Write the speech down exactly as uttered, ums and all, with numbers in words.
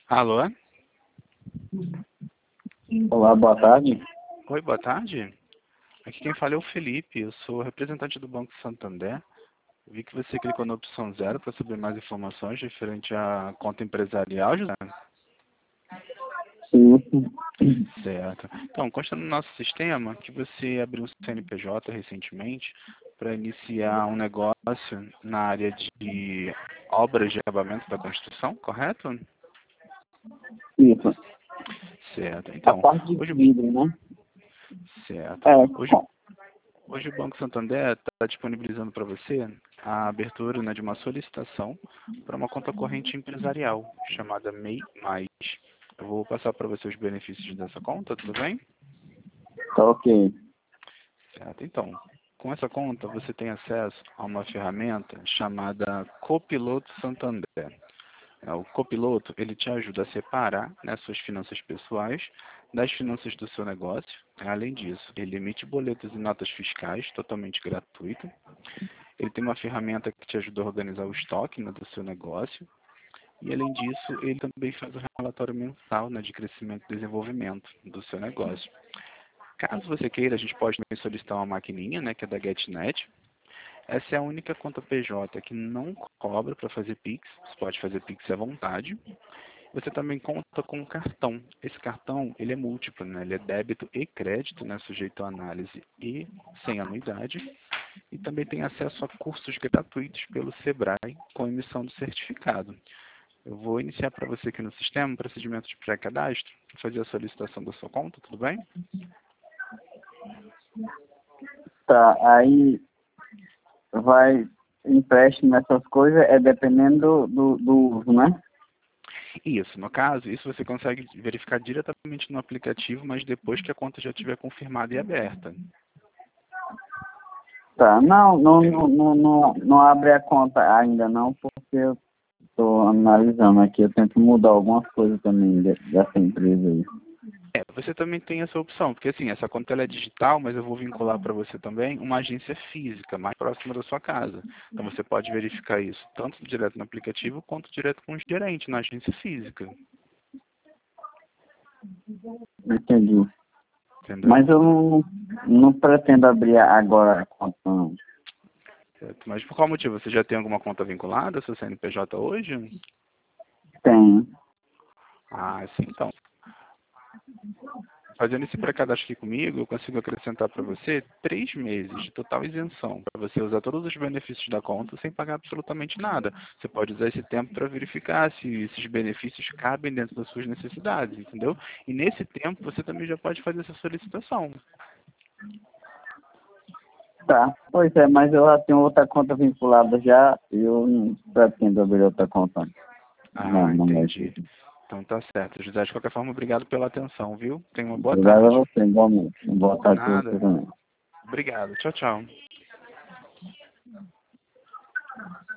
Alô? Olá, boa tarde. Oi, boa tarde. Aqui quem fala é o Felipe, eu sou representante do Banco Santander. Vi que você clicou na opção zero para saber mais informações referente à conta empresarial, José. Sim, sim. Certo. Então, consta no nosso sistema que você abriu um C N P J recentemente para iniciar um negócio na área de obras de acabamento da construção, correto? Isso. Certo. A Então, parte de hoje, vidro, né? certo. É, Hoje, bom, hoje o Banco Santander está disponibilizando para você a abertura, né, de uma solicitação para uma conta corrente empresarial chamada M E I Mais. Eu vou passar para você os benefícios dessa conta, tudo bem? tá ok. Certo. Então, com essa conta você tem acesso a uma ferramenta chamada Copiloto Santander. É, O copiloto, ele te ajuda a separar, né, suas finanças pessoais das finanças do seu negócio. Além disso, ele emite boletos e notas fiscais totalmente gratuito. Ele tem uma ferramenta que te ajuda a organizar o estoque, né, do seu negócio. E além disso, ele também faz o relatório mensal, né, de crescimento e desenvolvimento do seu negócio. Caso você queira, a gente pode também solicitar uma maquininha, né, que é da GetNet. Essa é a única conta P J que não cobra para fazer Pix. Você pode fazer Pix à vontade. Você também conta com um cartão. Esse cartão, ele é múltiplo, né? Ele é débito e crédito, né? Sujeito à análise e sem anuidade. E também tem acesso a cursos gratuitos pelo Sebrae com emissão do certificado. Eu vou iniciar para você aqui no sistema um procedimento de pré-cadastro, fazer a solicitação da sua conta, tudo bem? Tá, aí vai empréstimo nessas coisas, é dependendo do, do uso, né? Isso, no caso, isso você consegue verificar diretamente no aplicativo, mas depois que a conta já estiver confirmada e aberta. Tá, não, não, não, Entendeu? não, não, não abre a conta ainda não, porque eu tô analisando aqui, eu tento mudar algumas coisas também de- dessa empresa aí. É, você também tem essa opção, porque assim, essa conta ela é digital, mas eu vou vincular para você também uma agência física, mais próxima da sua casa. Então você pode verificar isso tanto direto no aplicativo, quanto direto com o gerente na agência física. Entendi. Entendeu? Mas eu não, não pretendo abrir agora a conta, não. Certo. Mas por qual motivo? Você já tem alguma conta vinculada, seu C N P J hoje? Tem. Ah, sim, então. Fazendo esse pré-cadastro aqui comigo, eu consigo acrescentar para você três meses de total isenção, para você usar todos os benefícios da conta sem pagar absolutamente nada. Você pode usar esse tempo para verificar se esses benefícios cabem dentro das suas necessidades, entendeu? E nesse tempo você também já pode fazer essa solicitação. Tá, pois é, mas eu já tenho outra conta vinculada já, e eu não pretendo abrir outra conta. Não, Ah, não vai entendi. ser. Então tá certo. José, de qualquer forma, obrigado pela atenção, viu? Tenha uma boa Obrigado a tarde. você, igualmente. Boa tarde para você Nada. também. Obrigado. Tchau, tchau.